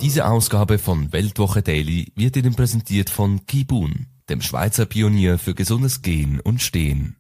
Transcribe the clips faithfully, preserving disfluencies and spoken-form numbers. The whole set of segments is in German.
Diese Ausgabe von Weltwoche Daily wird Ihnen präsentiert von Kibun, dem Schweizer Pionier für gesundes Gehen und Stehen.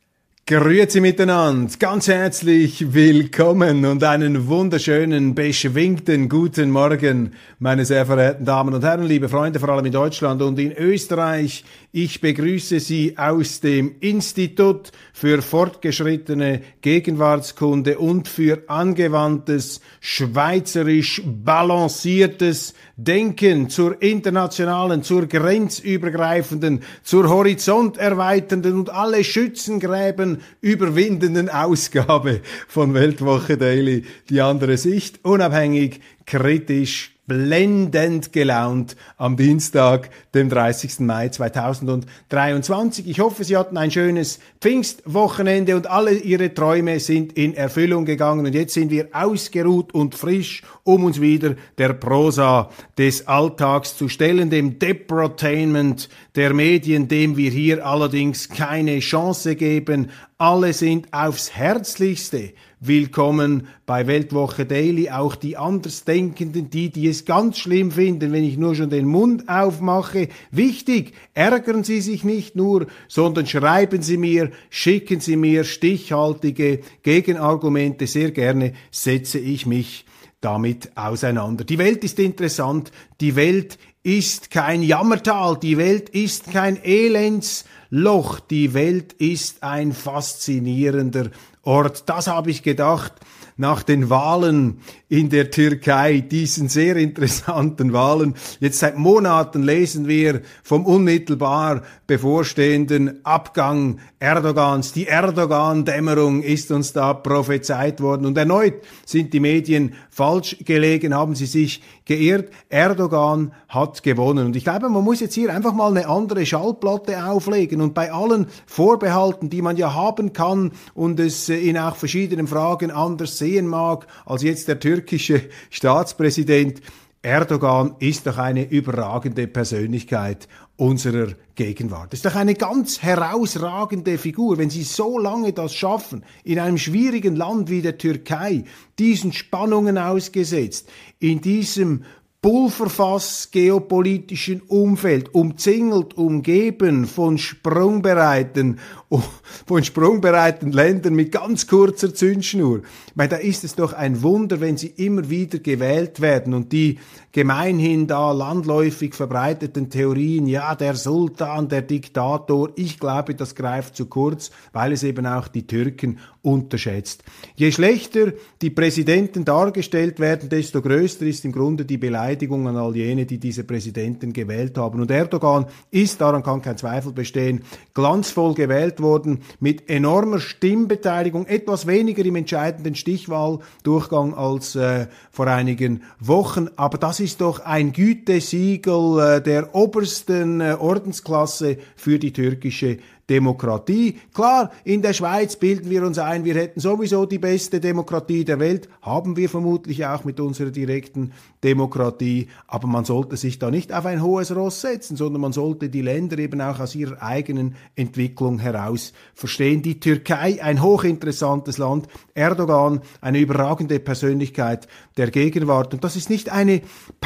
Grüezi miteinander, ganz herzlich willkommen und einen wunderschönen, beschwingten guten Morgen, meine sehr verehrten Damen und Herren, liebe Freunde, vor allem in Deutschland und in Österreich. Ich begrüße Sie aus dem Institut für fortgeschrittene Gegenwartskunde und für angewandtes, schweizerisch balanciertes Denken zur internationalen, zur grenzübergreifenden, zur horizonterweiternden und alle Schützengräben überwindenden Ausgabe von Weltwoche Daily. Die andere Sicht, unabhängig, kritisch, blendend gelaunt am Dienstag, dem dreißigsten Mai zweitausenddreiundzwanzig. Ich hoffe, Sie hatten ein schönes Pfingstwochenende und alle Ihre Träume sind in Erfüllung gegangen. Und jetzt sind wir ausgeruht und frisch, um uns wieder der Prosa des Alltags zu stellen, dem Deprotainment der Medien, dem wir hier allerdings keine Chance geben. Alle sind aufs Herzlichste willkommen bei Weltwoche Daily, auch die Andersdenkenden, die, die es ganz schlimm finden, wenn ich nur schon den Mund aufmache. Wichtig, ärgern Sie sich nicht nur, sondern schreiben Sie mir, schicken Sie mir stichhaltige Gegenargumente. Sehr gerne setze ich mich damit auseinander. Die Welt ist interessant, die Welt ist kein Jammertal, die Welt ist kein Elendsloch, die Welt ist ein faszinierender Ort. Das habe ich gedacht nach den Wahlen in der Türkei, diesen sehr interessanten Wahlen. Jetzt seit Monaten lesen wir vom unmittelbar bevorstehenden Abgang Erdogans. Die Erdogan-Dämmerung ist uns da prophezeit worden. Und erneut sind die Medien falsch gelegen, haben sie sich geirrt. Erdogan hat gewonnen. Und ich glaube, man muss jetzt hier einfach mal eine andere Schallplatte auflegen. Und bei allen Vorbehalten, die man ja haben kann und es in auch verschiedenen Fragen anders sehen mag, als jetzt der türkische Staatspräsident, Erdogan ist doch eine überragende Persönlichkeit unserer Gegenwart. Das ist doch eine ganz herausragende Figur. Wenn Sie so lange das schaffen, in einem schwierigen Land wie der Türkei, diesen Spannungen ausgesetzt, in diesem Pulverfass geopolitischen Umfeld, umzingelt, umgeben von sprungbereiten, von sprungbereiten Ländern mit ganz kurzer Zündschnur. Weil da ist es doch ein Wunder, wenn sie immer wieder gewählt werden und die gemeinhin da landläufig verbreiteten Theorien, ja, der Sultan, der Diktator, ich glaube, das greift zu kurz, weil es eben auch die Türken unterschätzt. Je schlechter die Präsidenten dargestellt werden, desto größer ist im Grunde die Beleidigung an all jene, die diese Präsidenten gewählt haben. Und Erdogan ist, daran kann kein Zweifel bestehen, glanzvoll gewählt worden, mit enormer Stimmbeteiligung, etwas weniger im entscheidenden Stichwahldurchgang als äh, vor einigen Wochen. Aber das ist doch ein Gütesiegel äh, der obersten äh, Ordensklasse für die türkische Demokratie. Klar, in der Schweiz bilden wir uns ein, wir hätten sowieso die beste Demokratie der Welt, haben wir vermutlich auch mit unserer direkten Demokratie, aber man sollte sich da nicht auf ein hohes Ross setzen, sondern man sollte die Länder eben auch aus ihrer eigenen Entwicklung heraus verstehen. Die Türkei, ein hochinteressantes Land, Erdogan, eine überragende Persönlichkeit der Gegenwart. Und das ist nicht eine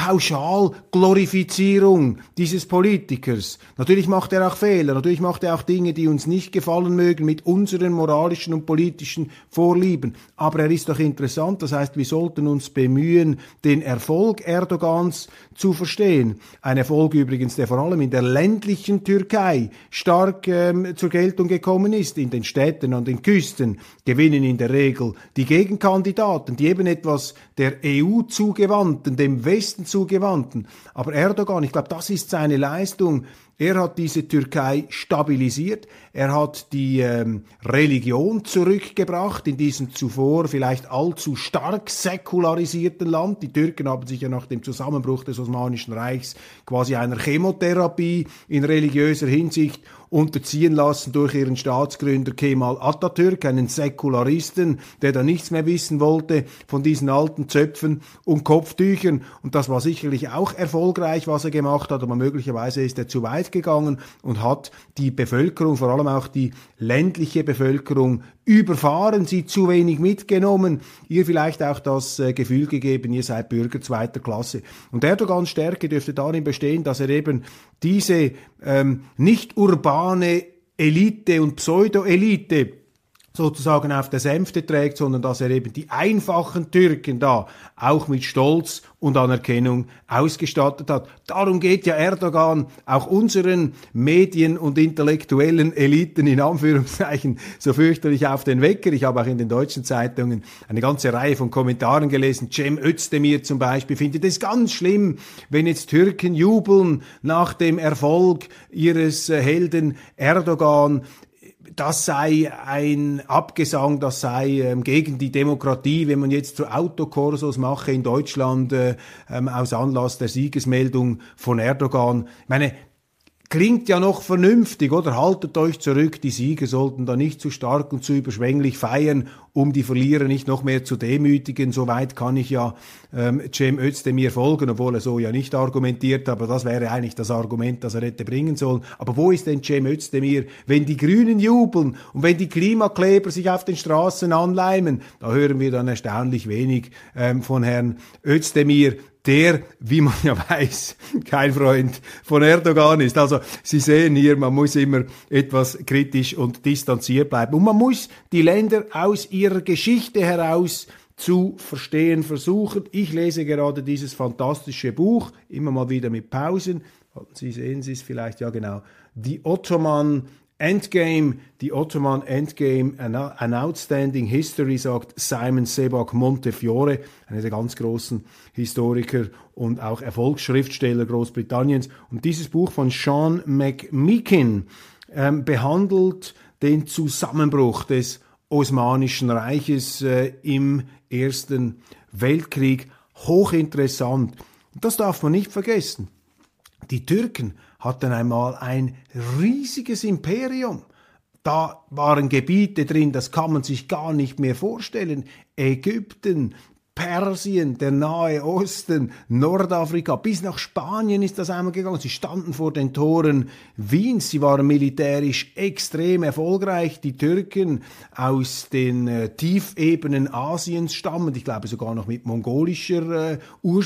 Pauschalglorifizierung dieses Politikers. Natürlich macht er auch Fehler, natürlich macht er auch Dinge, die uns nicht gefallen mögen, mit unseren moralischen und politischen Vorlieben. Aber er ist doch interessant, das heißt, wir sollten uns bemühen, den Erfolg Erdogans zu verstehen. Ein Erfolg übrigens, der vor allem in der ländlichen Türkei stark ähm, zur Geltung gekommen ist. In den Städten, an den Küsten gewinnen in der Regel die Gegenkandidaten, die eben etwas der E U zugewandten, dem Westen zugewandten. Aber Erdogan, ich glaube, das ist seine Leistung. Er hat diese Türkei stabilisiert, er hat die ähm, Religion zurückgebracht in diesem zuvor vielleicht allzu stark säkularisierten Land. Die Türken haben sich ja nach dem Zusammenbruch des Osmanischen Reichs quasi einer Chemotherapie in religiöser Hinsicht unterziehen lassen durch ihren Staatsgründer Kemal Atatürk, einen Säkularisten, der da nichts mehr wissen wollte von diesen alten Zöpfen und Kopftüchern. Und das war sicherlich auch erfolgreich, was er gemacht hat, aber möglicherweise ist er zu weit gegangen und hat die Bevölkerung, vor allem auch die ländliche Bevölkerung, überfahren, sie zu wenig mitgenommen, ihr vielleicht auch das äh, Gefühl gegeben, ihr seid Bürger zweiter Klasse. Und Erdogans Stärke dürfte darin bestehen, dass er eben diese ähm, nicht urbane Elite und Pseudo-Elite sozusagen auf der Sänfte trägt, sondern dass er eben die einfachen Türken da auch mit Stolz und Anerkennung ausgestattet hat. Darum geht ja Erdogan auch unseren Medien- und intellektuellen Eliten in Anführungszeichen so fürchterlich auf den Wecker. Ich habe auch in den deutschen Zeitungen eine ganze Reihe von Kommentaren gelesen. Cem Özdemir zum Beispiel findet es ganz schlimm, wenn jetzt Türken jubeln nach dem Erfolg ihres Helden Erdogan. Das sei ein Abgesang, das sei ähm, gegen die Demokratie, wenn man jetzt so Autokorsos mache in Deutschland äh, ähm, aus Anlass der Siegesmeldung von Erdogan. Ich meine, klingt ja noch vernünftig, oder? Haltet euch zurück, die Sieger sollten da nicht zu stark und zu überschwänglich feiern, um die Verlierer nicht noch mehr zu demütigen. Soweit kann ich ja ähm, Cem Özdemir folgen, obwohl er so ja nicht argumentiert, aber das wäre eigentlich das Argument, das er hätte bringen sollen. Aber wo ist denn Cem Özdemir, wenn die Grünen jubeln und wenn die Klimakleber sich auf den Straßen anleimen? Da hören wir dann erstaunlich wenig ähm, von Herrn Özdemir, der, wie man ja weiß, kein Freund von Erdogan ist. Also Sie sehen hier, man muss immer etwas kritisch und distanziert bleiben. Und man muss die Länder aus ihrer Geschichte heraus zu verstehen versuchen. Ich lese gerade dieses fantastische Buch, immer mal wieder mit Pausen. Sie sehen Sie es vielleicht, ja genau. The Ottoman Endgame, die Ottoman Endgame, an, an outstanding history, sagt Simon Sebag Montefiore, einer der ganz großen Historiker und auch Erfolgsschriftsteller Großbritanniens. Und dieses Buch von Sean McMeekin ähm, behandelt den Zusammenbruch des Osmanischen Reiches äh, im Ersten Weltkrieg. Hochinteressant. Und das darf man nicht vergessen. Die Türken hatten einmal ein riesiges Imperium. Da waren Gebiete drin, das kann man sich gar nicht mehr vorstellen. Ägypten, Persien, der Nahe Osten, Nordafrika, bis nach Spanien ist das einmal gegangen. Sie standen vor den Toren Wiens, sie waren militärisch extrem erfolgreich. Die Türken aus den äh, Tiefebenen Asiens stammend, ich glaube sogar noch mit mongolischer äh,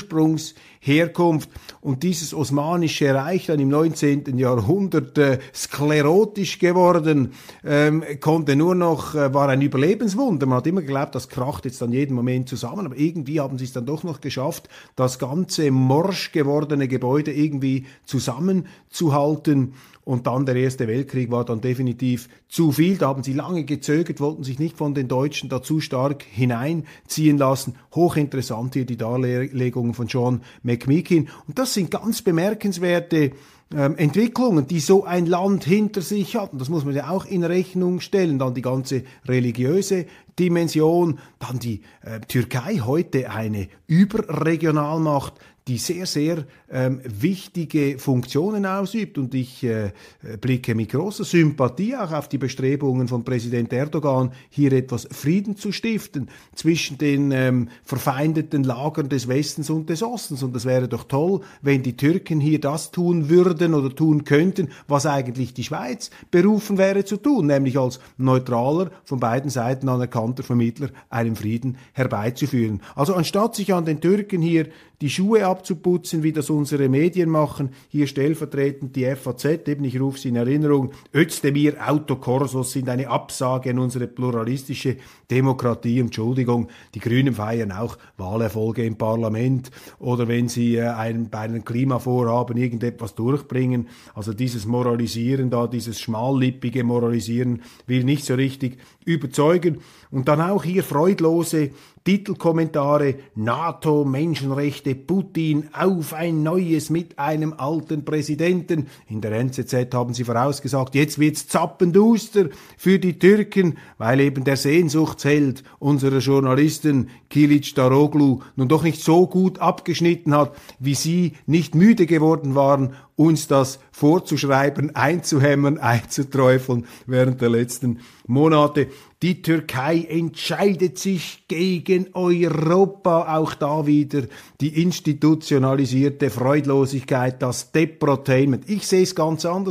Ursprungsherkunft. Und dieses Osmanische Reich, dann im neunzehnten Jahrhundert äh, sklerotisch geworden, ähm, konnte nur noch, äh, war ein Überlebenswunder. Man hat immer geglaubt, das kracht jetzt an jedem Moment zusammen, aber irgendwie haben sie es dann doch noch geschafft, das ganze morsch gewordene Gebäude irgendwie zusammenzuhalten. Und dann der Erste Weltkrieg war dann definitiv zu viel. Da haben sie lange gezögert, wollten sich nicht von den Deutschen da zu stark hineinziehen lassen. Hochinteressant hier die Darlegungen von Sean McMeekin. Und das sind ganz bemerkenswerte ähm, Entwicklungen, die so ein Land hinter sich hatten. Das muss man ja auch in Rechnung stellen. Dann die ganze religiöse Dimension, dann die äh, Türkei, heute eine Überregionalmacht, die sehr, sehr ähm, wichtige Funktionen ausübt. Und ich äh, blicke mit großer Sympathie auch auf die Bestrebungen von Präsident Erdogan, hier etwas Frieden zu stiften zwischen den ähm, verfeindeten Lagern des Westens und des Ostens. Und das wäre doch toll, wenn die Türken hier das tun würden oder tun könnten, was eigentlich die Schweiz berufen wäre zu tun, nämlich als neutraler, von beiden Seiten anerkannter Vermittler einen Frieden herbeizuführen. Also anstatt sich an den Türken hier die Schuhe abzuputzen, wie das unsere Medien machen, hier stellvertretend die F A Z, eben ich rufe sie in Erinnerung, Özdemir Autokorsos sind eine Absage an unsere pluralistische Demokratie. Entschuldigung, die Grünen feiern auch Wahlerfolge im Parlament oder wenn sie äh, ein, bei einem Klimavorhaben irgendetwas durchbringen. Also dieses Moralisieren da, dieses schmallippige Moralisieren will nicht so richtig überzeugen. Und dann auch hier freudlose Titelkommentare, NATO, Menschenrechte, Putin, auf ein neues mit einem alten Präsidenten. In der N Z Z haben sie vorausgesagt, jetzt wird's zappenduster für die Türken, weil eben der Sehnsuchtsheld unserer Journalisten Kilic Daroglu nun doch nicht so gut abgeschnitten hat, wie sie nicht müde geworden waren, uns das vorzuschreiben, einzuhämmern, einzuträufeln während der letzten Monate. Die Türkei entscheidet sich gegen Europa. Auch da wieder die institutionalisierte Freudlosigkeit, das Deprotainment. Ich sehe es ganz anders.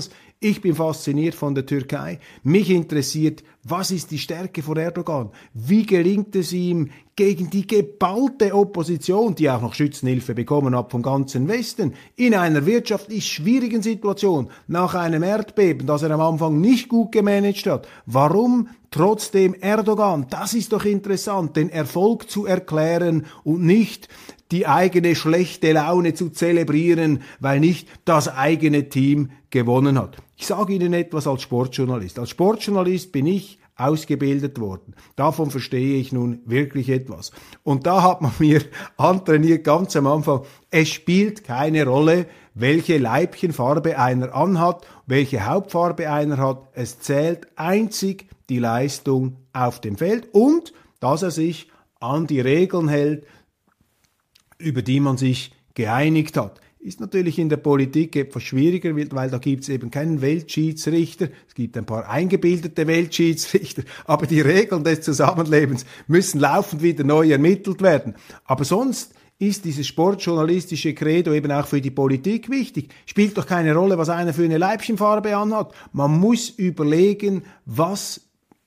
Ich bin fasziniert von der Türkei. Mich interessiert, was ist die Stärke von Erdogan? Wie gelingt es ihm gegen die geballte Opposition, die auch noch Schützenhilfe bekommen hat vom ganzen Westen, in einer wirtschaftlich schwierigen Situation, nach einem Erdbeben, das er am Anfang nicht gut gemanagt hat? Warum trotzdem Erdogan? Das ist doch interessant, den Erfolg zu erklären und nicht die eigene schlechte Laune zu zelebrieren, weil nicht das eigene Team gewonnen hat. Ich sage Ihnen etwas als Sportjournalist. Als Sportjournalist bin ich ausgebildet worden. Davon verstehe ich nun wirklich etwas. Und da hat man mir antrainiert, ganz am Anfang, es spielt keine Rolle, welche Leibchenfarbe einer anhat, welche Hauptfarbe einer hat. Es zählt einzig die Leistung auf dem Feld und dass er sich an die Regeln hält, über die man sich geeinigt hat. Ist natürlich in der Politik etwas schwieriger, weil da gibt es eben keinen Weltschiedsrichter. Es gibt ein paar eingebildete Weltschiedsrichter, aber die Regeln des Zusammenlebens müssen laufend wieder neu ermittelt werden. Aber sonst ist dieses sportjournalistische Credo eben auch für die Politik wichtig. Spielt doch keine Rolle, was einer für eine Leibchenfarbe anhat. Man muss überlegen, was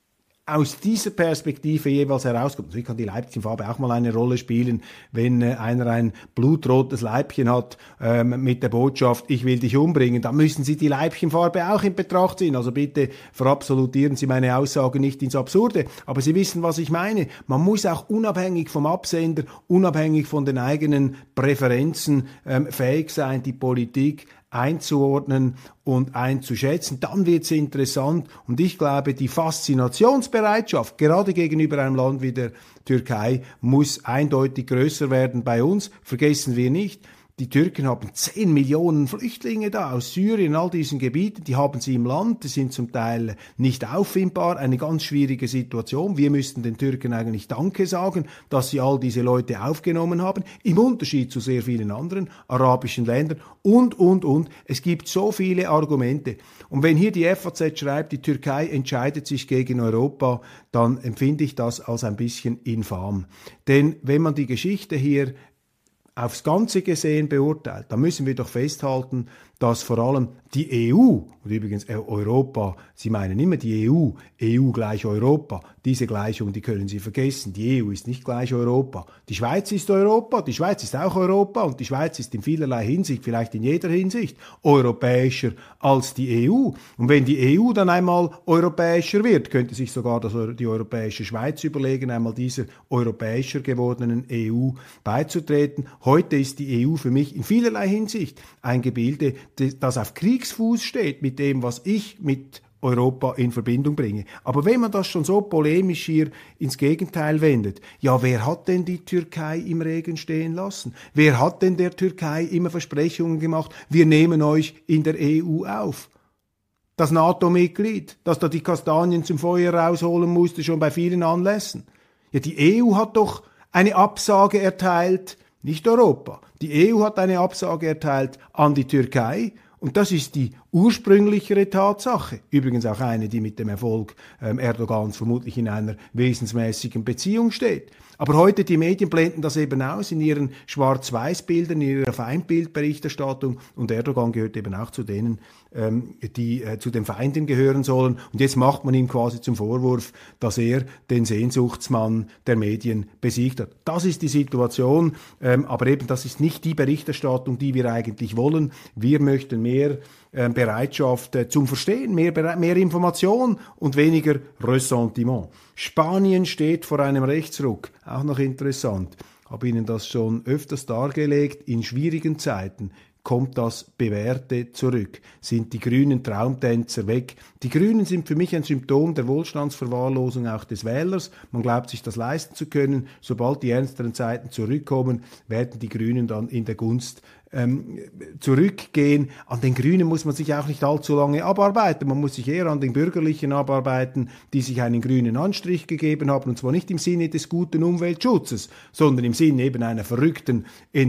aus dieser Perspektive jeweils herauskommt. Natürlich kann die Leibchenfarbe auch mal eine Rolle spielen, wenn äh, einer ein blutrotes Leibchen hat ähm, mit der Botschaft, ich will dich umbringen, dann müssen Sie die Leibchenfarbe auch in Betracht ziehen. Also bitte verabsolutieren Sie meine Aussage nicht ins Absurde. Aber Sie wissen, was ich meine. Man muss auch unabhängig vom Absender, unabhängig von den eigenen Präferenzen ähm, fähig sein, die Politik einzuordnen und einzuschätzen, dann wird es interessant und ich glaube, die Faszinationsbereitschaft, gerade gegenüber einem Land wie der Türkei, muss eindeutig größer werden bei uns. Vergessen wir nicht, die Türken haben zehn Millionen Flüchtlinge da aus Syrien, all diesen Gebieten, die haben sie im Land, die sind zum Teil nicht auffindbar, eine ganz schwierige Situation. Wir müssten den Türken eigentlich Danke sagen, dass sie all diese Leute aufgenommen haben, im Unterschied zu sehr vielen anderen arabischen Ländern und, und, und. Es gibt so viele Argumente. Und wenn hier die F A Z schreibt, die Türkei entscheidet sich gegen Europa, dann empfinde ich das als ein bisschen infam. Denn wenn man die Geschichte hier aufs Ganze gesehen beurteilt, dann müssen wir doch festhalten, dass vor allem die E U, und übrigens Europa, Sie meinen immer die E U, E U gleich Europa, diese Gleichung, die können Sie vergessen, die E U ist nicht gleich Europa. Die Schweiz ist Europa, die Schweiz ist auch Europa und die Schweiz ist in vielerlei Hinsicht, vielleicht in jeder Hinsicht, europäischer als die E U. Und wenn die E U dann einmal europäischer wird, könnte sich sogar das, die europäische Schweiz überlegen, einmal dieser europäischer gewordenen E U beizutreten. Heute ist die E U für mich in vielerlei Hinsicht ein Gebilde, das auf Kriegsfuß steht mit dem, was ich mit Europa in Verbindung bringe. Aber wenn man das schon so polemisch hier ins Gegenteil wendet, ja, wer hat denn die Türkei im Regen stehen lassen? Wer hat denn der Türkei immer Versprechungen gemacht, wir nehmen euch in der E U auf? Das NATO-Mitglied, das da die Kastanien zum Feuer rausholen musste, schon bei vielen Anlässen. Ja, die E U hat doch eine Absage erteilt, nicht Europa. Die E U hat eine Absage erteilt an die Türkei und das ist die ursprünglichere Tatsache. Übrigens auch eine, die mit dem Erfolg ähm, Erdogans vermutlich in einer wesensmäßigen Beziehung steht. Aber heute, die Medien blenden das eben aus in ihren Schwarz-Weiß-Bildern, in ihrer Feindbildberichterstattung und Erdogan gehört eben auch zu denen, ähm, die äh, zu den Feinden gehören sollen. Und jetzt macht man ihm quasi zum Vorwurf, dass er den Sehnsuchtsmann der Medien besiegt hat. Das ist die Situation, ähm, aber eben das ist nicht die Berichterstattung, die wir eigentlich wollen. Wir möchten mehr äh, Bereitschaft äh, zum Verstehen, mehr, mehr Information und weniger Ressentiment. Spanien steht vor einem Rechtsruck. Auch noch interessant. Ich habe Ihnen das schon öfters dargelegt. In schwierigen Zeiten kommt das Bewährte zurück. Sind die grünen Traumtänzer weg? Die Grünen sind für mich ein Symptom der Wohlstandsverwahrlosung auch des Wählers. Man glaubt sich das leisten zu können. Sobald die ernsteren Zeiten zurückkommen, werden die Grünen dann in der Gunst ähm, zurückgehen. An den Grünen muss man sich auch nicht allzu lange abarbeiten. Man muss sich eher an den Bürgerlichen abarbeiten, die sich einen grünen Anstrich gegeben haben, und zwar nicht im Sinne des guten Umweltschutzes, sondern im Sinne eben einer verrückten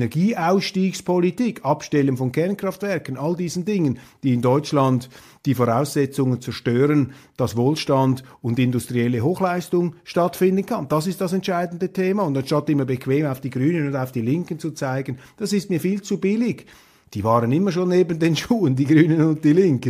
Energieausstiegspolitik, Abstellen von Kernkraftwerken, all diesen Dingen, die in Deutschland die Voraussetzungen zerstören, dass Wohlstand und industrielle Hochleistung stattfinden kann. Das ist das entscheidende Thema. Und anstatt immer bequem auf die Grünen und auf die Linken zu zeigen, das ist mir viel zu billig. Die waren immer schon neben den Schuhen, die Grünen und die Linken.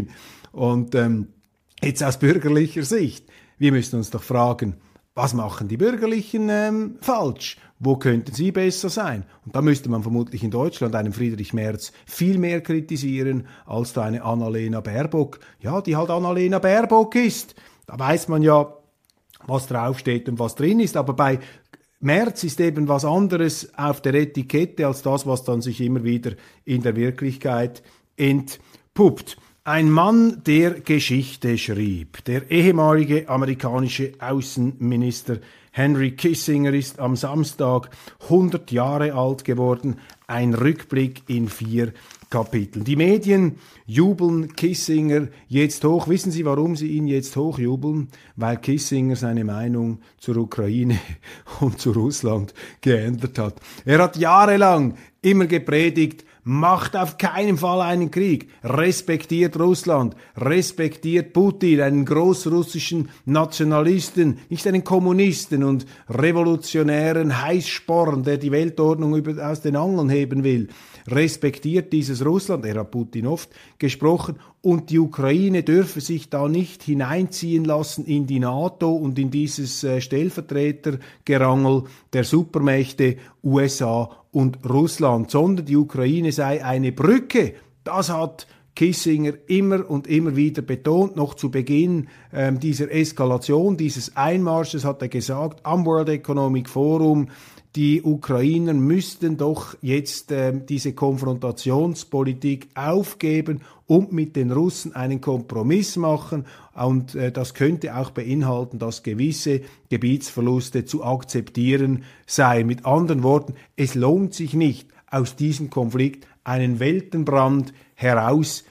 Und ähm, jetzt aus bürgerlicher Sicht, wir müssen uns doch fragen, was machen die Bürgerlichen ähm, falsch? Wo könnten sie besser sein? Und da müsste man vermutlich in Deutschland einen Friedrich Merz viel mehr kritisieren als da eine Annalena Baerbock. Ja, die halt Annalena Baerbock ist. Da weiß man ja, was draufsteht und was drin ist. Aber bei Merz ist eben was anderes auf der Etikette als das, was dann sich immer wieder in der Wirklichkeit entpuppt. Ein Mann, der Geschichte schrieb. Der ehemalige amerikanische Außenminister Henry Kissinger ist am Samstag hundert Jahre alt geworden. Ein Rückblick in vier Kapiteln. Die Medien jubeln Kissinger jetzt hoch. Wissen Sie, warum sie ihn jetzt hochjubeln? Weil Kissinger seine Meinung zur Ukraine und zu Russland geändert hat. Er hat jahrelang immer gepredigt, macht auf keinen Fall einen Krieg, respektiert Russland, respektiert Putin, einen großrussischen Nationalisten, nicht einen Kommunisten und revolutionären Heißsporn, der die Weltordnung über, aus den Angeln heben will. Respektiert dieses Russland, er hat Putin oft gesprochen, und die Ukraine dürfe sich da nicht hineinziehen lassen in die NATO und in dieses äh, Stellvertretergerangel der Supermächte U S A und Russland, sondern die Ukraine sei eine Brücke. Das hat Kissinger immer und immer wieder betont. Noch zu Beginn ähm, dieser Eskalation, dieses Einmarsches hat er gesagt, am World Economic Forum, die Ukrainer müssten doch jetzt äh, diese Konfrontationspolitik aufgeben und mit den Russen einen Kompromiss machen. Und äh, das könnte auch beinhalten, dass gewisse Gebietsverluste zu akzeptieren seien. Mit anderen Worten, es lohnt sich nicht, aus diesem Konflikt einen Weltenbrand heraus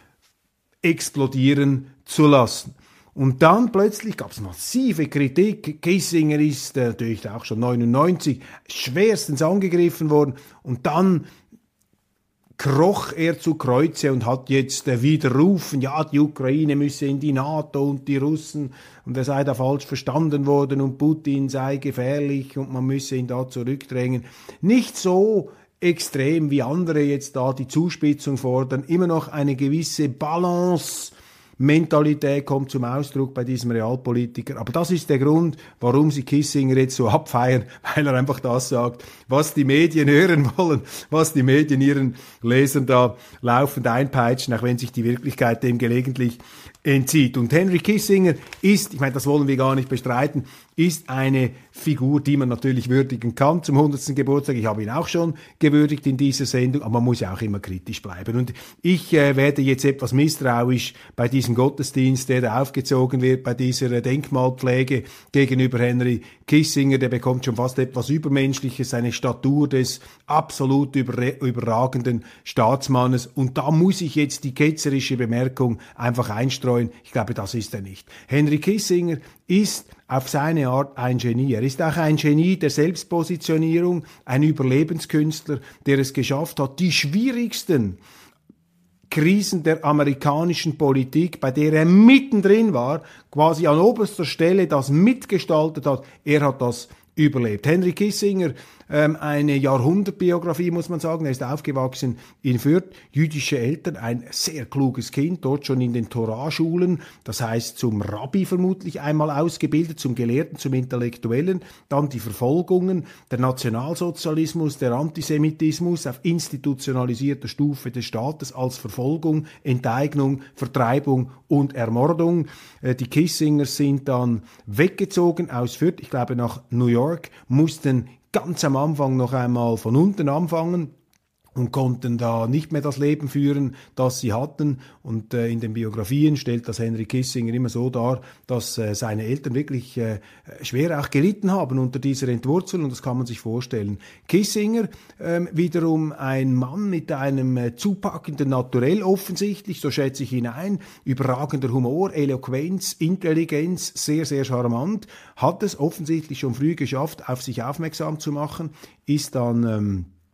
explodieren zu lassen. Und dann plötzlich gab es massive Kritik. Kissinger ist äh, natürlich auch schon neunundneunzig schwerstens angegriffen worden. Und dann kroch er zu Kreuze und hat jetzt äh, widerrufen, ja, die Ukraine müsse in die NATO und die Russen, und er sei da falsch verstanden worden und Putin sei gefährlich und man müsse ihn da zurückdrängen. Nicht so extrem wie andere jetzt da die Zuspitzung fordern, immer noch eine gewisse Balance. Mentalität kommt zum Ausdruck bei diesem Realpolitiker. Aber das ist der Grund, warum sie Kissinger jetzt so abfeiern, weil er einfach das sagt, was die Medien hören wollen, was die Medien ihren Lesern da laufend einpeitschen, auch wenn sich die Wirklichkeit dem gelegentlich entzieht. Und Henry Kissinger ist, ich meine, das wollen wir gar nicht bestreiten, ist eine Figur, die man natürlich würdigen kann zum hundertsten Geburtstag. Ich habe ihn auch schon gewürdigt in dieser Sendung, aber man muss ja auch immer kritisch bleiben. Und ich äh, werde jetzt etwas misstrauisch bei diesem Gottesdienst, der da aufgezogen wird, bei dieser äh, Denkmalpflege gegenüber Henry Kissinger. Der bekommt schon fast etwas Übermenschliches, eine Statur des absolut über, überragenden Staatsmannes. Und da muss ich jetzt die ketzerische Bemerkung einfach einstreuen. Ich glaube, das ist er nicht. Henry Kissinger ist auf seine Art ein Genie. Er ist auch ein Genie der Selbstpositionierung, ein Überlebenskünstler, der es geschafft hat, die schwierigsten Krisen der amerikanischen Politik, bei der er mittendrin war, quasi an oberster Stelle das mitgestaltet hat. Er hat das überlebt. Henry Kissinger, ähm, eine Jahrhundertbiografie, muss man sagen. Er ist aufgewachsen in Fürth, jüdische Eltern, ein sehr kluges Kind, dort schon in den Torah-Schulen, das heißt zum Rabbi vermutlich einmal ausgebildet, zum Gelehrten, zum Intellektuellen, dann die Verfolgungen, der Nationalsozialismus, der Antisemitismus auf institutionalisierter Stufe des Staates als Verfolgung, Enteignung, Vertreibung und Ermordung. Äh, die Kissingers sind dann weggezogen aus Fürth, ich glaube nach New York, mussten ganz am Anfang noch einmal von unten anfangen und konnten da nicht mehr das Leben führen, das sie hatten. Und äh, in den Biografien stellt das Henry Kissinger immer so dar, dass äh, seine Eltern wirklich äh, schwer auch gelitten haben unter dieser Entwurzelung, und das kann man sich vorstellen. Kissinger äh, wiederum ein Mann mit einem äh, zupackenden Naturell offensichtlich, so schätze ich ihn ein, überragender Humor, Eloquenz, Intelligenz, sehr, sehr charmant, hat es offensichtlich schon früh geschafft, auf sich aufmerksam zu machen, ist dann Ähm,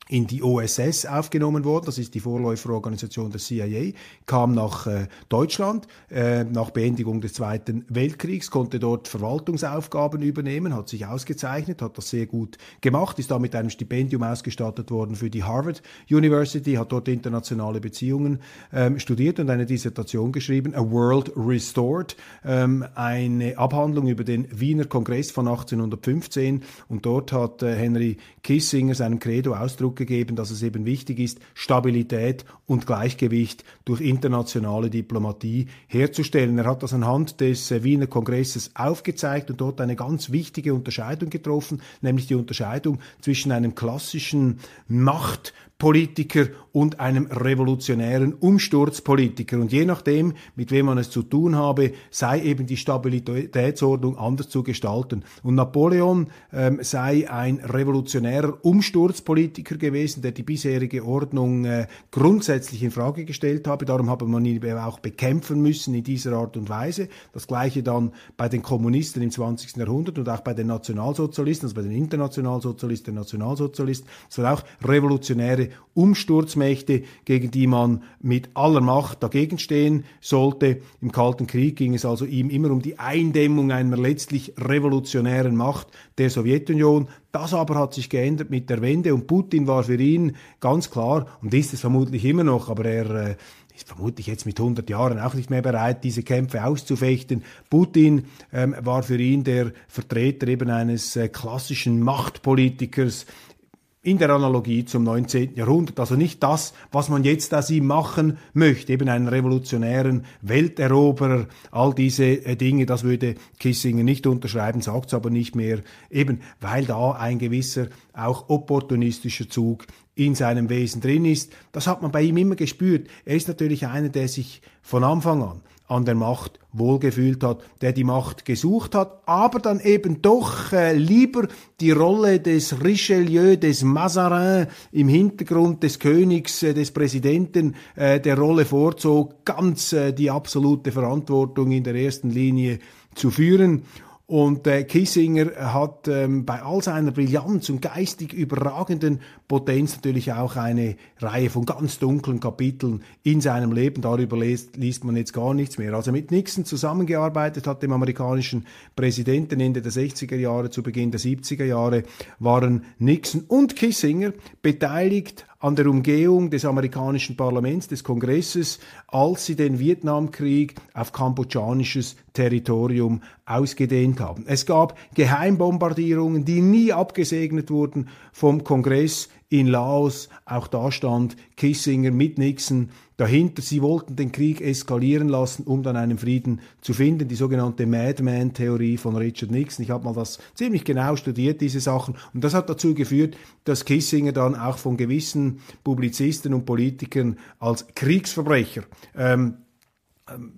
in die O S S aufgenommen worden, das ist die Vorläuferorganisation der C I A, kam nach äh, Deutschland äh, nach Beendigung des Zweiten Weltkriegs, konnte dort Verwaltungsaufgaben übernehmen, hat sich ausgezeichnet, hat das sehr gut gemacht, ist da mit einem Stipendium ausgestattet worden für die Harvard University, hat dort internationale Beziehungen ähm, studiert und eine Dissertation geschrieben, A World Restored, ähm, eine Abhandlung über den Wiener Kongress von achtzehnhundertfünfzehn, und dort hat äh, Henry Kissinger seinem Credo Ausdruck gegeben, dass es eben wichtig ist, Stabilität und Gleichgewicht durch internationale Diplomatie herzustellen. Er hat das anhand des äh, Wiener Kongresses aufgezeigt und dort eine ganz wichtige Unterscheidung getroffen, nämlich die Unterscheidung zwischen einem klassischen Machtpolitiker und einem revolutionären Umsturzpolitiker. Und je nachdem, mit wem man es zu tun habe, sei eben die Stabilitätsordnung anders zu gestalten. Und Napoleon ähm, sei ein revolutionärer Umsturzpolitiker gewesen, der die bisherige Ordnung äh, grundsätzlich in Frage gestellt habe. Darum habe man ihn auch bekämpfen müssen in dieser Art und Weise. Das Gleiche dann bei den Kommunisten im zwanzigsten Jahrhundert und auch bei den Nationalsozialisten, also bei den Internationalsozialisten, den Nationalsozialisten. Es waren auch revolutionäre Umsturzmächte, gegen die man mit aller Macht dagegen stehen sollte. Im Kalten Krieg ging es also ihm immer um die Eindämmung einer letztlich revolutionären Macht der Sowjetunion. Das aber hat sich geändert mit der Wende und Putin war für ihn ganz klar, und ist es vermutlich immer noch, aber er äh, ist vermutlich jetzt mit hundert Jahren auch nicht mehr bereit, diese Kämpfe auszufechten. Putin ähm, war für ihn der Vertreter eben eines äh, klassischen Machtpolitikers, in der Analogie zum neunzehnten Jahrhundert. Also nicht das, was man jetzt aus ihm machen möchte, eben einen revolutionären Welteroberer, all diese äh, Dinge, das würde Kissinger nicht unterschreiben, sagt es aber nicht mehr, eben weil da ein gewisser auch opportunistischer Zug in seinem Wesen drin ist. Das hat man bei ihm immer gespürt. Er ist natürlich einer, der sich von Anfang an an der Macht wohlgefühlt hat, der die Macht gesucht hat, aber dann eben doch äh, lieber die Rolle des Richelieu, des Mazarin im Hintergrund des Königs, äh, des Präsidenten äh, der Rolle vorzog, ganz äh, die absolute Verantwortung in der ersten Linie zu führen. Und äh, Kissinger hat ähm, bei all seiner Brillanz und geistig überragenden Potenz natürlich auch eine Reihe von ganz dunklen Kapiteln in seinem Leben. Darüber liest, liest man jetzt gar nichts mehr. Als er mit Nixon zusammengearbeitet hat, dem amerikanischen Präsidenten Ende der sechziger Jahre zu Beginn der siebziger Jahre, waren Nixon und Kissinger beteiligt an der Umgehung des amerikanischen Parlaments, des Kongresses, als sie den Vietnamkrieg auf kambodschanisches Territorium ausgedehnt haben. Es gab Geheimbombardierungen, die nie abgesegnet wurden vom Kongress in Laos. Auch da stand Kissinger mit Nixon dahinter. Sie wollten den Krieg eskalieren lassen, um dann einen Frieden zu finden. Die sogenannte Madman-Theorie von Richard Nixon. Ich habe mal das ziemlich genau studiert, diese Sachen. Und das hat dazu geführt, dass Kissinger dann auch von gewissen Publizisten und Politikern als Kriegsverbrecher ähm, ähm,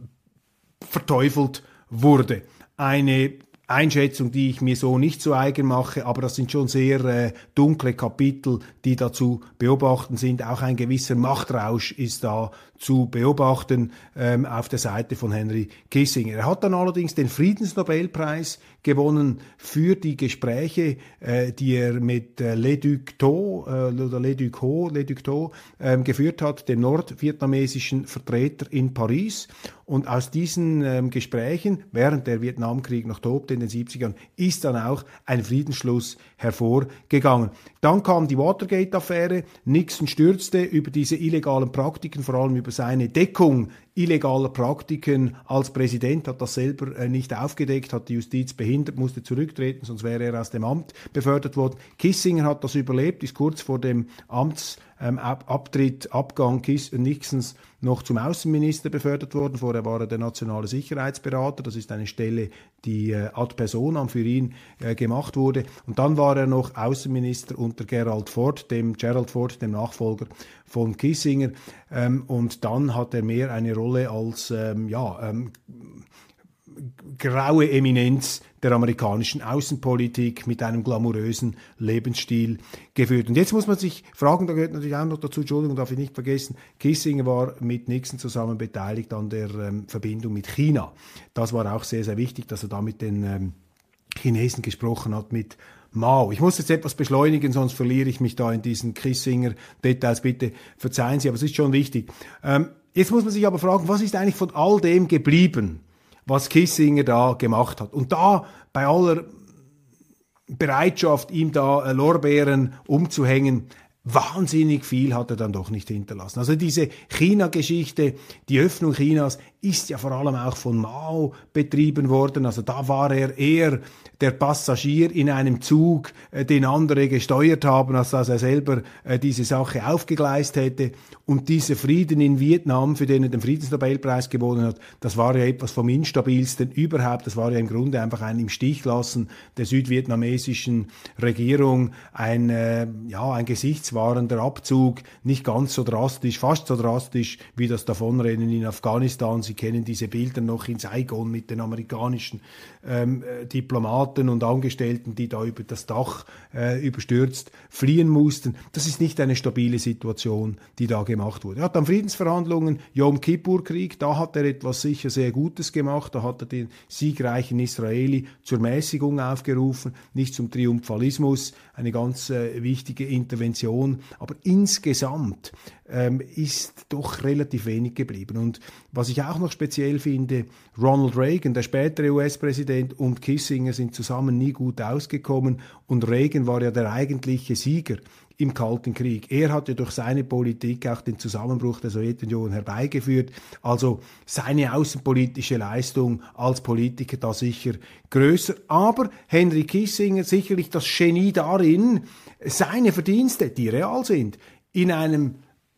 verteufelt wurde. Eine Einschätzung, die ich mir so nicht so eigen mache, aber das sind schon sehr äh, dunkle Kapitel, die da zu beobachten sind. Auch ein gewisser Machtrausch ist da zu beobachten ähm, auf der Seite von Henry Kissinger. Er hat dann allerdings den Friedensnobelpreis gewonnen für die Gespräche, äh, die er mit äh, Le Duc Tho äh, oder Le Duc Ho, Le Duc Tho äh, geführt hat, dem nordvietnamesischen Vertreter in Paris. Und aus diesen ähm, Gesprächen, während der Vietnamkrieg noch tobte in den siebzigern, ist dann auch ein Friedensschluss hervorgegangen. Dann kam die Watergate-Affäre. Nixon stürzte über diese illegalen Praktiken, vor allem über seine Deckung illegaler Praktiken als Präsident, hat das selber äh, nicht aufgedeckt, hat die Justiz behindert, musste zurücktreten, sonst wäre er aus dem Amt befördert worden. Kissinger hat das überlebt, ist kurz vor dem Amtsabtritt, ähm, Abgang Kiss, Nixons noch zum Außenminister befördert worden. Vorher war er der nationale Sicherheitsberater. Das ist eine Stelle, die äh, ad personam für ihn äh, gemacht wurde. Und dann war er noch Außenminister unter Gerald Ford, dem Gerald Ford, dem Nachfolger von Kissinger. Ähm, und dann hat er mehr eine Rolle als ähm, ja ähm, graue Eminenz der amerikanischen Außenpolitik mit einem glamourösen Lebensstil geführt. Und jetzt muss man sich fragen, da gehört natürlich auch noch dazu, Entschuldigung, darf ich nicht vergessen, Kissinger war mit Nixon zusammen beteiligt an der ähm, Verbindung mit China. Das war auch sehr, sehr wichtig, dass er da mit den ähm, Chinesen gesprochen hat, mit Mao. Ich muss jetzt etwas beschleunigen, sonst verliere ich mich da in diesen Kissinger-Details. Bitte verzeihen Sie, aber es ist schon wichtig. Ähm, jetzt muss man sich aber fragen, was ist eigentlich von all dem geblieben, was Kissinger da gemacht hat? Und da bei aller Bereitschaft, ihm da Lorbeeren umzuhängen, wahnsinnig viel hat er dann doch nicht hinterlassen. Also diese China-Geschichte, die Öffnung Chinas ist ja vor allem auch von Mao betrieben worden. Also da war er eher der Passagier in einem Zug, äh, den andere gesteuert haben, als dass er selber äh, diese Sache aufgegleist hätte. Und dieser Frieden in Vietnam, für den er den Friedensnobelpreis gewonnen hat, das war ja etwas vom Instabilsten überhaupt. Das war ja im Grunde einfach ein im Stich lassen der südvietnamesischen Regierung, ein, äh, ja, ein gesichtswahrender Abzug, nicht ganz so drastisch, fast so drastisch wie das Davonrennen in Afghanistan. Sie kennen diese Bilder noch in Saigon mit den amerikanischen ähm, Diplomaten und Angestellten, die da über das Dach äh, überstürzt fliehen mussten. Das ist nicht eine stabile Situation, die da gemacht wurde. Er hat dann Friedensverhandlungen, Yom Kippur-Krieg, da hat er etwas sicher sehr Gutes gemacht, da hat er den siegreichen Israeli zur Mäßigung aufgerufen, nicht zum Triumphalismus, eine ganz äh, wichtige Intervention, aber insgesamt ähm, ist doch relativ wenig geblieben. Und was ich auch noch speziell finde, Ronald Reagan, der spätere U S-Präsident, und Kissinger sind zusammen nie gut ausgekommen, und Reagan war ja der eigentliche Sieger im Kalten Krieg. Er hat ja durch seine Politik auch den Zusammenbruch der Sowjetunion herbeigeführt. Also seine außenpolitische Leistung als Politiker da sicher größer. Aber Henry Kissinger sicherlich das Genie darin, seine Verdienste, die real sind, in einem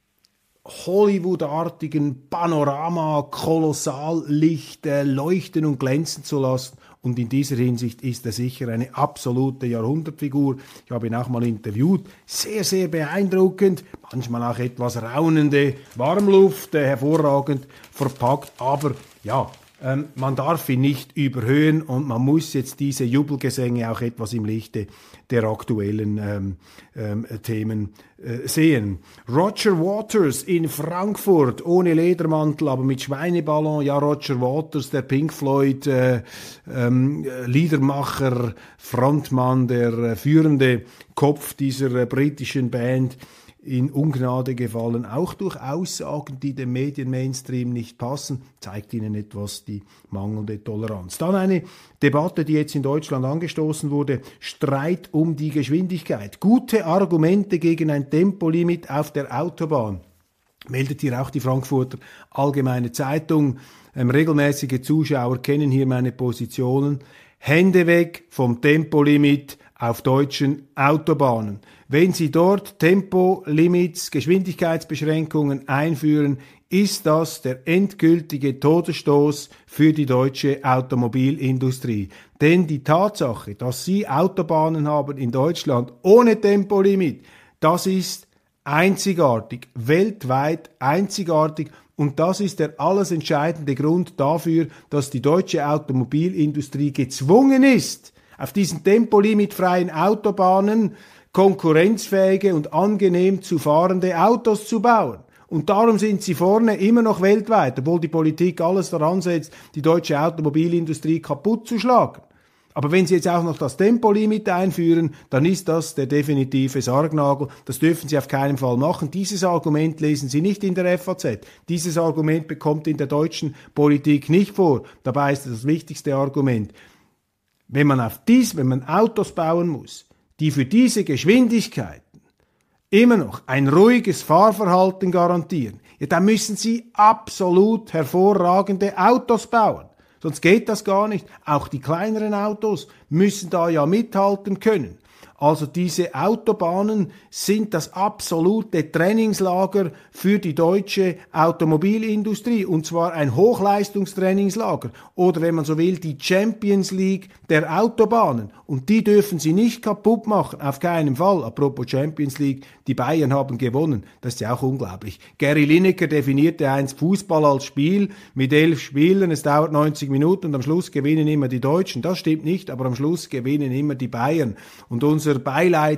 Hollywood-artigen Panorama kolossal Licht äh, leuchten und glänzen zu lassen. Und in dieser Hinsicht ist er sicher eine absolute Jahrhundertfigur. Ich habe ihn auch mal interviewt. Sehr, sehr beeindruckend. Manchmal auch etwas raunende Warmluft, äh, hervorragend verpackt. Aber ja, ähm, man darf ihn nicht überhöhen, und man muss jetzt diese Jubelgesänge auch etwas im Lichte der aktuellen ähm, ähm, Themen äh, sehen. Roger Waters in Frankfurt, ohne Ledermantel, aber mit Schweineballon. Ja, Roger Waters, der Pink Floyd äh, ähm, Liedermacher, Frontmann, der äh, führende Kopf dieser äh, britischen Band, in Ungnade gefallen, auch durch Aussagen, die dem Medien-Mainstream nicht passen, zeigt ihnen etwas die mangelnde Toleranz. Dann eine Debatte, die jetzt in Deutschland angestoßen wurde, Streit um die Geschwindigkeit. Gute Argumente gegen ein Tempolimit auf der Autobahn. Meldet hier auch die Frankfurter Allgemeine Zeitung. Ähm, regelmäßige Zuschauer kennen hier meine Positionen. Hände weg vom Tempolimit auf deutschen Autobahnen. Wenn Sie dort Tempolimits, Geschwindigkeitsbeschränkungen einführen, ist das der endgültige Todesstoß für die deutsche Automobilindustrie. Denn die Tatsache, dass Sie Autobahnen haben in Deutschland ohne Tempolimit, das ist einzigartig, weltweit einzigartig. Und das ist der alles entscheidende Grund dafür, dass die deutsche Automobilindustrie gezwungen ist, auf diesen tempolimitfreien Autobahnen konkurrenzfähige und angenehm zu fahrende Autos zu bauen. Und darum sind sie vorne immer noch weltweit, obwohl die Politik alles daran setzt, die deutsche Automobilindustrie kaputt zu schlagen. Aber wenn sie jetzt auch noch das Tempolimit einführen, dann ist das der definitive Sargnagel. Das dürfen sie auf keinen Fall machen. Dieses Argument lesen Sie nicht in der F A Z. Dieses Argument bekommt in der deutschen Politik nicht vor. Dabei ist das wichtigste Argument. Wenn man auf dies, wenn man Autos bauen muss, die für diese Geschwindigkeiten immer noch ein ruhiges Fahrverhalten garantieren, ja, dann müssen Sie absolut hervorragende Autos bauen. Sonst geht das gar nicht. Auch die kleineren Autos müssen da ja mithalten können. Also diese Autobahnen sind das absolute Trainingslager für die deutsche Automobilindustrie, und zwar ein Hochleistungstrainingslager oder, wenn man so will, die Champions League der Autobahnen, und die dürfen sie nicht kaputt machen, auf keinen Fall. Apropos Champions League, die Bayern haben gewonnen, das ist ja auch unglaublich. Gary Lineker definierte einst Fußball als Spiel mit elf Spielen, es dauert neunzig Minuten und am Schluss gewinnen immer die Deutschen. Das stimmt nicht, aber am Schluss gewinnen immer die Bayern. Und unser Beileid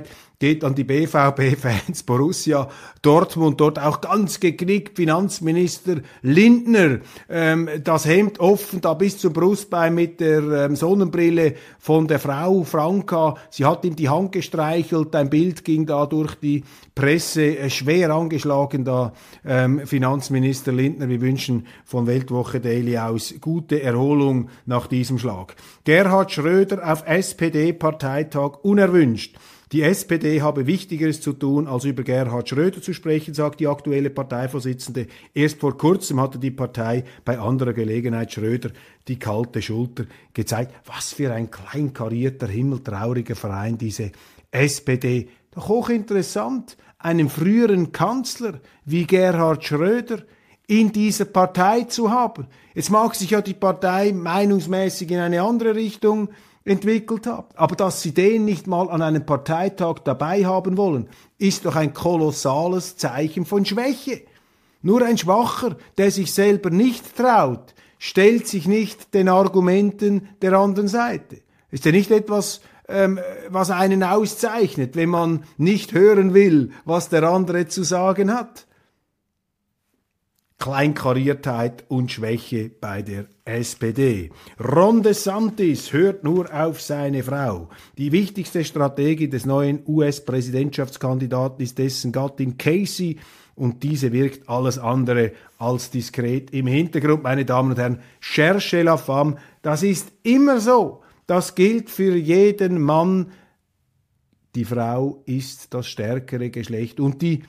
geht an die B V B-Fans, Borussia Dortmund, dort auch ganz geknickt, Finanzminister Lindner, ähm, das Hemd offen, da bis zum Brustbein mit der ähm, Sonnenbrille von der Frau Franka, sie hat ihm die Hand gestreichelt, ein Bild ging da durch die Presse, äh, schwer angeschlagen da, ähm, Finanzminister Lindner, wir wünschen von Weltwoche Daily aus gute Erholung nach diesem Schlag. Gerhard Schröder auf S P D-Parteitag unerwünscht. Die S P D habe Wichtigeres zu tun, als über Gerhard Schröder zu sprechen, sagt die aktuelle Parteivorsitzende. Erst vor kurzem hatte die Partei bei anderer Gelegenheit Schröder die kalte Schulter gezeigt. Was für ein kleinkarierter, himmeltrauriger Verein, diese S P D. Doch hochinteressant, einen früheren Kanzler wie Gerhard Schröder in dieser Partei zu haben. Jetzt mag sich ja die Partei meinungsmäßig in eine andere Richtung entwickelt haben, aber dass sie den nicht mal an einem Parteitag dabei haben wollen, ist doch ein kolossales Zeichen von Schwäche. Nur ein Schwacher, der sich selber nicht traut, stellt sich nicht den Argumenten der anderen Seite. Ist ja nicht etwas, ähm, was einen auszeichnet, wenn man nicht hören will, was der andere zu sagen hat. Kleinkariertheit und Schwäche bei der S P D. Ron DeSantis hört nur auf seine Frau. Die wichtigste Strategie des neuen U S-Präsidentschaftskandidaten ist dessen Gattin Casey und diese wirkt alles andere als diskret im Hintergrund. Meine Damen und Herren, cherchez la femme, das ist immer so. Das gilt für jeden Mann. Die Frau ist das stärkere Geschlecht und die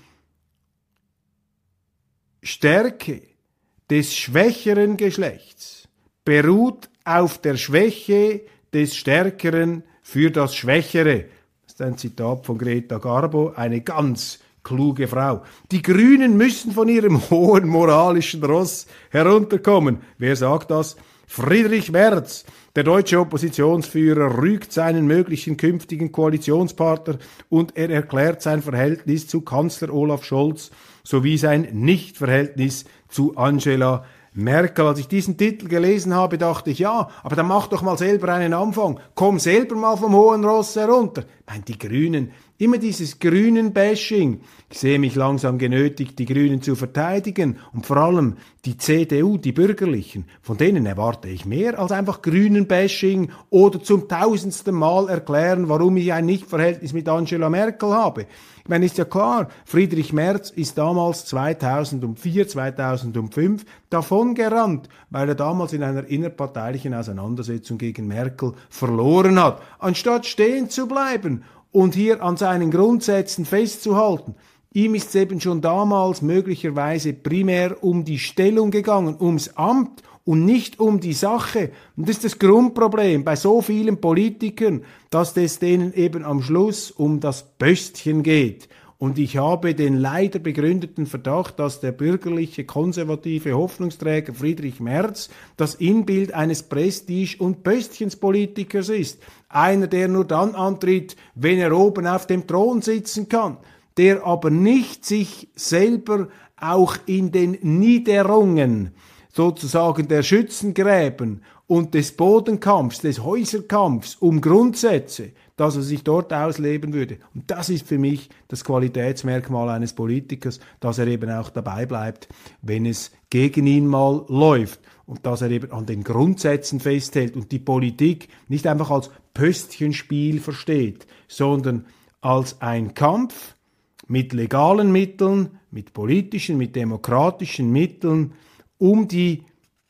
Stärke des schwächeren Geschlechts beruht auf der Schwäche des Stärkeren für das Schwächere. Das ist ein Zitat von Greta Garbo, eine ganz kluge Frau. Die Grünen müssen von ihrem hohen moralischen Ross herunterkommen. Wer sagt das? Friedrich Merz. Der deutsche Oppositionsführer rügt seinen möglichen künftigen Koalitionspartner und er erklärt sein Verhältnis zu Kanzler Olaf Scholz sowie sein Nichtverhältnis zu Angela Merkel. Als ich diesen Titel gelesen habe, dachte ich, ja, aber dann mach doch mal selber einen Anfang. Komm selber mal vom hohen Ross herunter. Ich meine, die Grünen, immer dieses Grünen-Bashing. Ich sehe mich langsam genötigt, die Grünen zu verteidigen. Und vor allem die C D U, die Bürgerlichen, von denen erwarte ich mehr als einfach Grünen-Bashing oder zum tausendsten Mal erklären, warum ich ein Nichtverhältnis mit Angela Merkel habe. Ich meine, ist ja klar, Friedrich Merz ist damals zweitausendvier, zweitausendfünf davon gerannt, weil er damals in einer innerparteilichen Auseinandersetzung gegen Merkel verloren hat. Anstatt stehen zu bleiben und hier an seinen Grundsätzen festzuhalten. Ihm ist es eben schon damals möglicherweise primär um die Stellung gegangen, ums Amt und nicht um die Sache. Und das ist das Grundproblem bei so vielen Politikern, dass es denen eben am Schluss um das Böstchen geht. Und ich habe den leider begründeten Verdacht, dass der bürgerliche, konservative Hoffnungsträger Friedrich Merz das Inbild eines Prestige- und Böstchenspolitikers ist. Einer, der nur dann antritt, wenn er oben auf dem Thron sitzen kann, der aber nicht sich selber auch in den Niederungen sozusagen der Schützengräben und des Bodenkampfs, des Häuserkampfs um Grundsätze, dass er sich dort ausleben würde. Und das ist für mich das Qualitätsmerkmal eines Politikers, dass er eben auch dabei bleibt, wenn es gegen ihn mal läuft. Und dass er eben an den Grundsätzen festhält und die Politik nicht einfach als Pöstchenspiel versteht, sondern als ein Kampf mit legalen Mitteln, mit politischen, mit demokratischen Mitteln, um die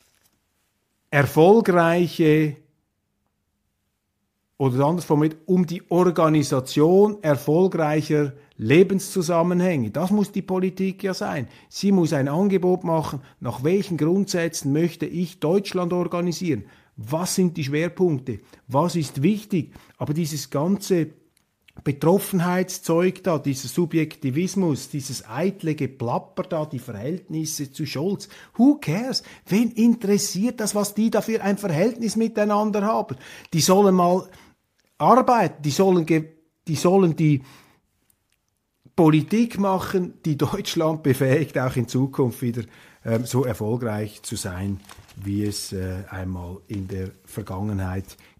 erfolgreiche oder anders formuliert, um die Organisation erfolgreicher Lebenszusammenhänge. Das muss die Politik ja sein. Sie muss ein Angebot machen, nach welchen Grundsätzen möchte ich Deutschland organisieren? Was sind die Schwerpunkte? Was ist wichtig? Aber dieses ganze Betroffenheitszeug da, dieser Subjektivismus, dieses eitle Geplapper da, die Verhältnisse zu Scholz. Who cares? Wen interessiert das, was die da für ein Verhältnis miteinander haben? Die sollen mal arbeiten, die sollen, die sollen die Politik machen, die Deutschland befähigt, auch in Zukunft wieder ähm, so erfolgreich zu sein, wie es äh, einmal in der Vergangenheit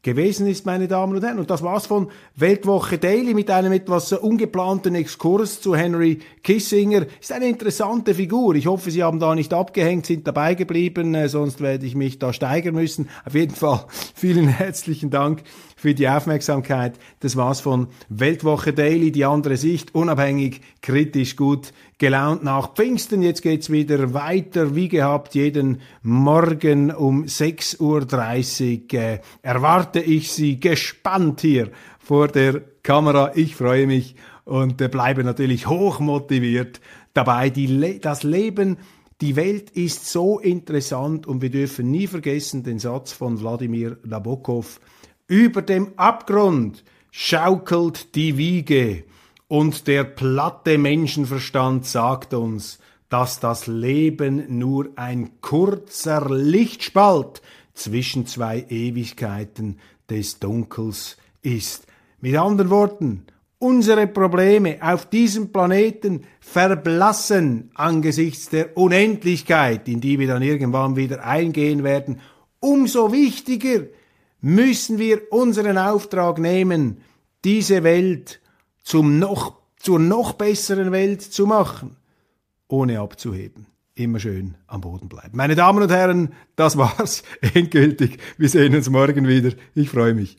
gewesen ist, meine Damen und Herren. Und das war's von Weltwoche Daily mit einem etwas ungeplanten Exkurs zu Henry Kissinger. Ist eine interessante Figur. Ich hoffe, Sie haben da nicht abgehängt, sind dabei geblieben, äh, sonst werde ich mich da steigern müssen. Auf jeden Fall vielen herzlichen Dank für die Aufmerksamkeit. Das war's von Weltwoche Daily, die andere Sicht, unabhängig, kritisch, gut gelaunt nach Pfingsten. Jetzt geht's wieder weiter, wie gehabt, jeden Morgen um sechs Uhr dreißig äh, erwarte ich Sie gespannt hier vor der Kamera. Ich freue mich und äh, bleibe natürlich hochmotiviert dabei. Die Le- das Leben, die Welt ist so interessant und wir dürfen nie vergessen den Satz von Wladimir Nabokov: Über dem Abgrund schaukelt die Wiege und der platte Menschenverstand sagt uns, dass das Leben nur ein kurzer Lichtspalt zwischen zwei Ewigkeiten des Dunkels ist. Mit anderen Worten, unsere Probleme auf diesem Planeten verblassen angesichts der Unendlichkeit, in die wir dann irgendwann wieder eingehen werden. Umso wichtiger müssen wir unseren Auftrag nehmen, diese Welt zum noch, zur noch besseren Welt zu machen, ohne abzuheben. Immer schön am Boden bleiben. Meine Damen und Herren, das war's endgültig. Wir sehen uns morgen wieder. Ich freue mich.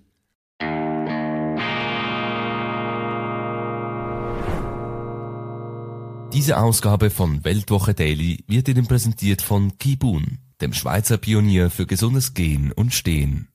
Diese Ausgabe von Weltwoche Daily wird Ihnen präsentiert von Kibun, dem Schweizer Pionier für gesundes Gehen und Stehen.